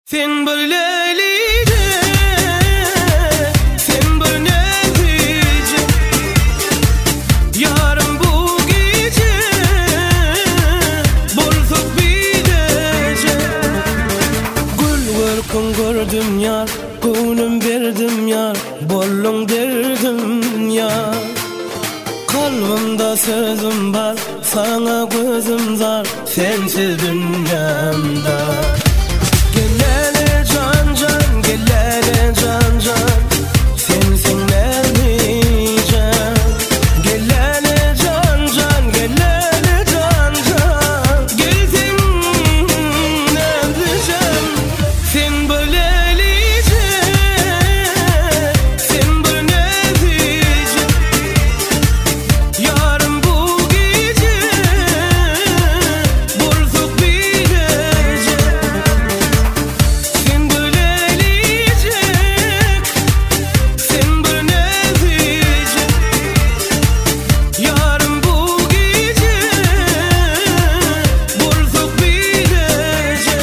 Sen böyleyce, sen böyleyce, yarın bu gece bulsak bir gece. Gül görkün gördüm yar, gönlüm verdim yar, bollun derdim yar. Kalbimde sözüm var, sana gözüm zar, sensiz dünyamda. Gellere can can, gellere can can, sensin vermeyeceğim. Gellere can can, gellere can can, gelsin vermeyeceğim. Sen böyleyce, sen böyleyce, yarın bu gece bulsak bir gece. Sen böyleyce, sen böyleyce, yarın bu gece bulsak bir gece.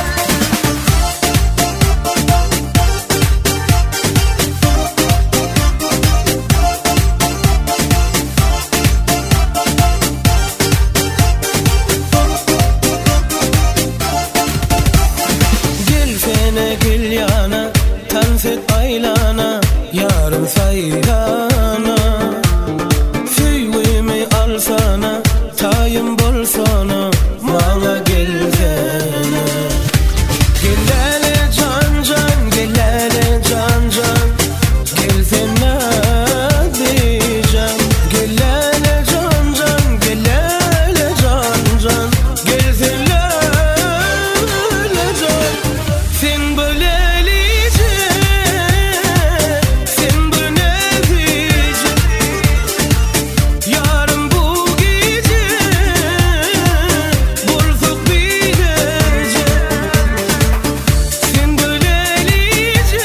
Gelsene gel yana, dans et aylana, yarın sayrana. Süyümü alsana, tayım bolsana, bana gelsene. Gellere can can, gellere can can, gelsene diyeceğim. Gellere can can, gellere can can, gelsene can. Sen böyleyce, sen böyleyce, yarın bu gece bulsak bir gece. Sen böyleyce,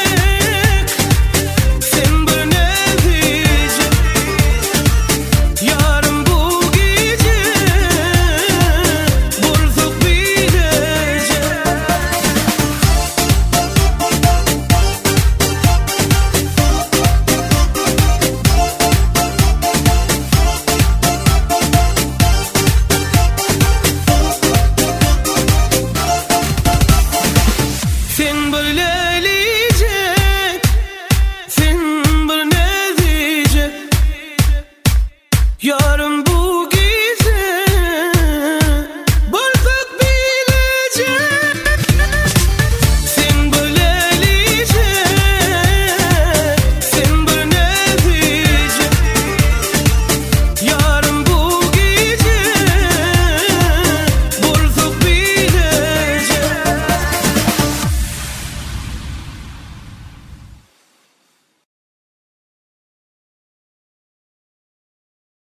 sen böyleyce, yarın bu gece bulsak bir gece. Sen böyle